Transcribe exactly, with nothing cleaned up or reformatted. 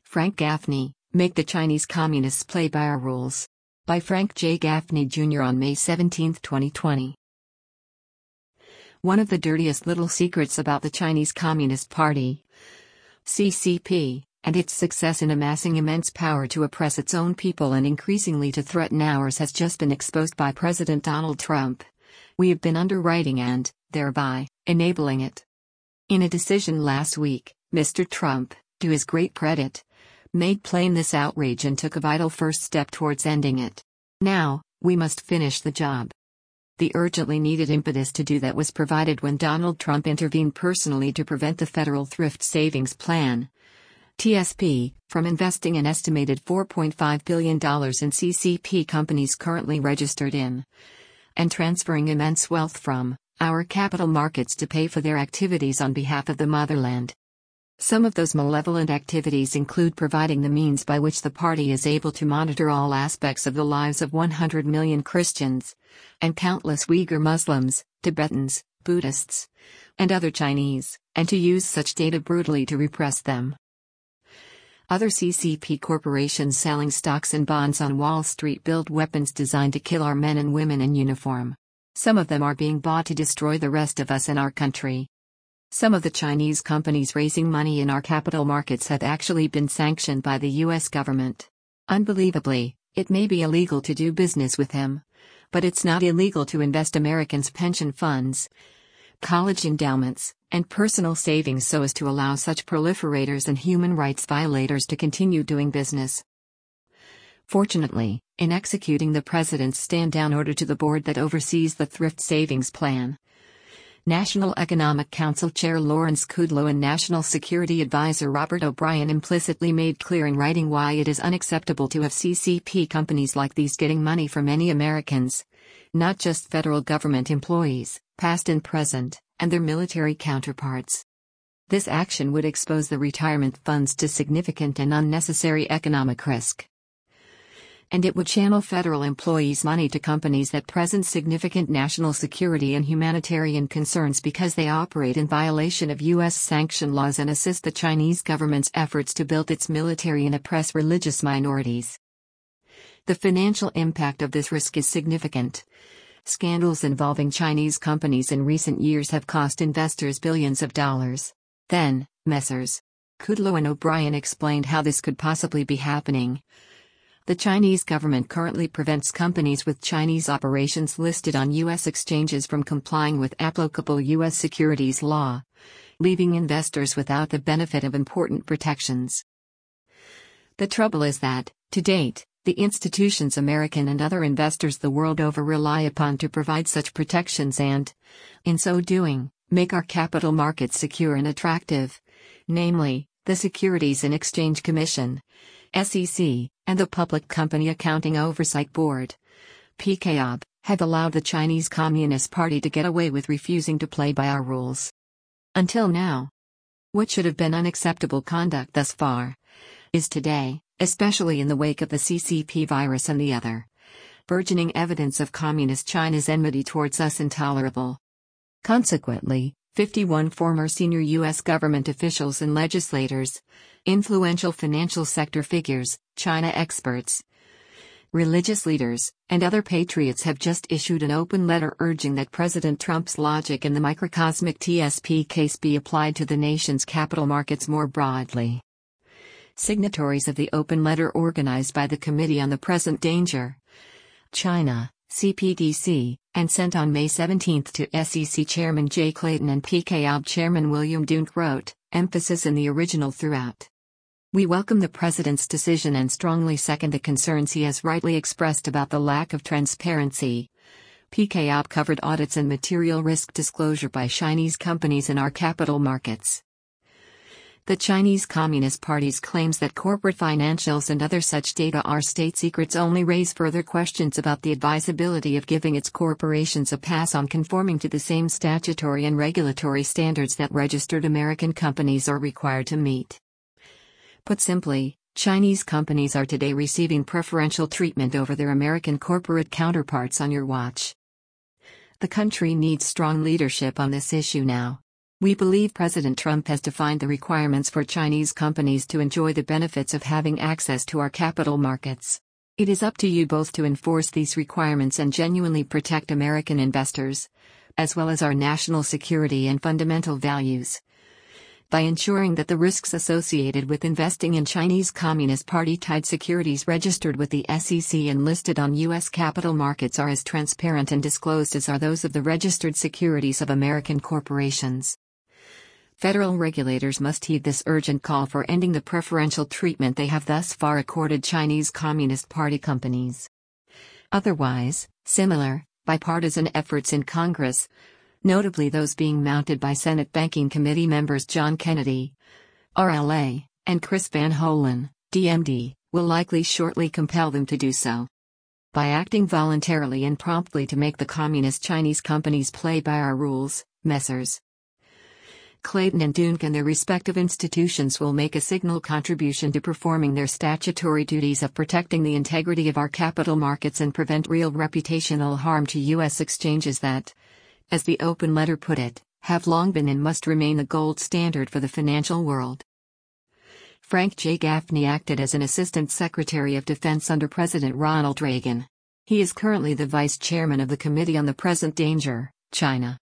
Frank Gaffney, Make the Chinese Communists Play by Our Rules. By Frank J. Gaffney Junior on May seventeenth, twenty twenty. One of the dirtiest little secrets about the Chinese Communist Party, C C P, and its success in amassing immense power to oppress its own people and increasingly to threaten ours has just been exposed by President Donald Trump. We have been underwriting and, thereby, enabling it. In a decision last week, Mister Trump, to his great credit, made plain this outrage and took a vital first step towards ending it. Now, we must finish the job. The urgently needed impetus to do that was provided when Donald Trump intervened personally to prevent the Federal Thrift Savings Plan, T S P, from investing an estimated four point five billion dollars in C C P companies currently registered in, and transferring immense wealth from, our capital markets to pay for their activities on behalf of the motherland. Some of those malevolent activities include providing the means by which the party is able to monitor all aspects of the lives of one hundred million Christians, and countless Uyghur Muslims, Tibetans, Buddhists, and other Chinese, and to use such data brutally to repress them. Other C C P corporations selling stocks and bonds on Wall Street build weapons designed to kill our men and women in uniform. Some of them are being bought to destroy the rest of us in our country. Some of the Chinese companies raising money in our capital markets have actually been sanctioned by the U S government. Unbelievably, it may be illegal to do business with him, but it's not illegal to invest Americans' pension funds, college endowments, and personal savings so as to allow such proliferators and human rights violators to continue doing business. Fortunately, in executing the president's stand-down order to the board that oversees the Thrift Savings Plan, National Economic Council Chair Lawrence Kudlow and National Security Advisor Robert O'Brien implicitly made clear in writing why it is unacceptable to have C C P companies like these getting money from any Americans, not just federal government employees, past and present, and their military counterparts. This action would expose the retirement funds to significant and unnecessary economic risk. And it would channel federal employees' money to companies that present significant national security and humanitarian concerns because they operate in violation of U S sanction laws and assist the Chinese government's efforts to build its military and oppress religious minorities. The financial impact of this risk is significant. Scandals involving Chinese companies in recent years have cost investors billions of dollars. Then, Messrs. Kudlow and O'Brien explained how this could possibly be happening. The Chinese government currently prevents companies with Chinese operations listed on U S exchanges from complying with applicable U S securities law, leaving investors without the benefit of important protections. The trouble is that, to date, the institutions American and other investors the world over rely upon to provide such protections and, in so doing, make our capital markets secure and attractive, namely, the Securities and Exchange Commission, S E C, and the Public Company Accounting Oversight Board, P C A O B, have allowed the Chinese Communist Party to get away with refusing to play by our rules. Until now. What should have been unacceptable conduct thus far, is today, especially in the wake of the C C P virus and the other burgeoning evidence of Communist China's enmity towards us, intolerable. Consequently, fifty-one former senior U S government officials and legislators, influential financial sector figures, China experts, religious leaders, and other patriots have just issued an open letter urging that President Trump's logic in the microcosmic T S P case be applied to the nation's capital markets more broadly. Signatories of the open letter organized by the Committee on the Present Danger, China, C P D C, and sent on May seventeenth to S E C Chairman Jay Clayton and P C A O B Chairman William Dunk wrote, emphasis in the original throughout. We welcome the President's decision and strongly second the concerns he has rightly expressed about the lack of transparency. P C A O B covered audits and material risk disclosure by Chinese companies in our capital markets. The Chinese Communist Party's claims that corporate financials and other such data are state secrets only raise further questions about the advisability of giving its corporations a pass on conforming to the same statutory and regulatory standards that registered American companies are required to meet. Put simply, Chinese companies are today receiving preferential treatment over their American corporate counterparts on your watch. The country needs strong leadership on this issue now. We believe President Trump has defined the requirements for Chinese companies to enjoy the benefits of having access to our capital markets. It is up to you both to enforce these requirements and genuinely protect American investors, as well as our national security and fundamental values, by ensuring that the risks associated with investing in Chinese Communist Party-tied securities registered with the S E C and listed on U S capital markets are as transparent and disclosed as are those of the registered securities of American corporations. Federal regulators must heed this urgent call for ending the preferential treatment they have thus far accorded Chinese Communist Party companies. Otherwise, similar, bipartisan efforts in Congress, notably those being mounted by Senate Banking Committee members John Kennedy, R L A, and Chris Van Hollen, D M D, will likely shortly compel them to do so. By acting voluntarily and promptly to make the communist Chinese companies play by our rules, Messrs. Clayton and Dunk and their respective institutions will make a signal contribution to performing their statutory duties of protecting the integrity of our capital markets and prevent real reputational harm to U S exchanges that, as the open letter put it, have long been and must remain the gold standard for the financial world. Frank J. Gaffney acted as an Assistant Secretary of Defense under President Ronald Reagan. He is currently the Vice Chairman of the Committee on the Present Danger, China.